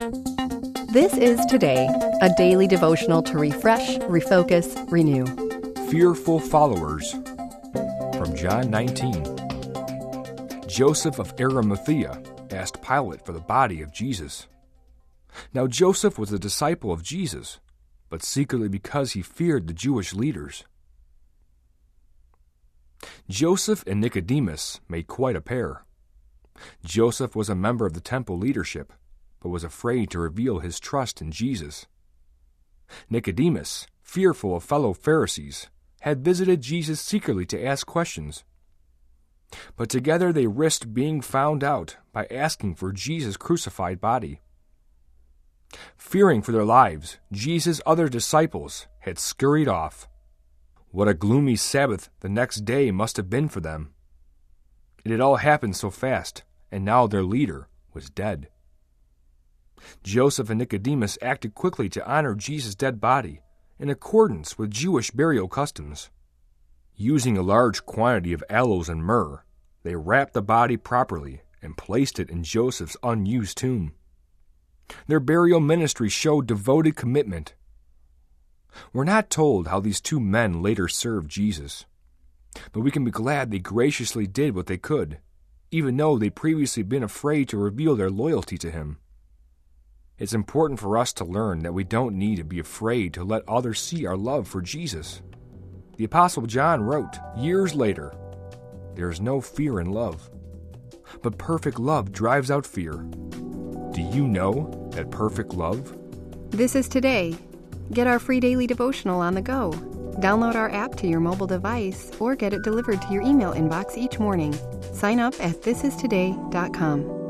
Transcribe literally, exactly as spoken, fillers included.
This is Today, a daily devotional to refresh, refocus, renew. Fearful followers. From John nineteen. Joseph of Arimathea asked Pilate for the body of Jesus. Now Joseph was a disciple of Jesus, but secretly because he feared the Jewish leaders. Joseph and Nicodemus made quite a pair. Joseph was a member of the temple leadership, but was afraid to reveal his trust in Jesus. Nicodemus, fearful of fellow Pharisees, had visited Jesus secretly to ask questions. But together they risked being found out by asking for Jesus' crucified body. Fearing for their lives, Jesus' other disciples had scurried off. What a gloomy Sabbath the next day must have been for them. It had all happened so fast, and now their leader was dead. Joseph and Nicodemus acted quickly to honor Jesus' dead body in accordance with Jewish burial customs. Using a large quantity of aloes and myrrh, they wrapped the body properly and placed it in Joseph's unused tomb. Their burial ministry showed devoted commitment. We're not told how these two men later served Jesus, but we can be glad they graciously did what they could, even though they'd previously been afraid to reveal their loyalty to him. It's important for us to learn that we don't need to be afraid to let others see our love for Jesus. The Apostle John wrote, years later, "There is no fear in love, but perfect love drives out fear." Do you know that perfect love? This is Today. Get our free daily devotional on the go. Download our app to your mobile device or get it delivered to your email inbox each morning. Sign up at this is today dot com.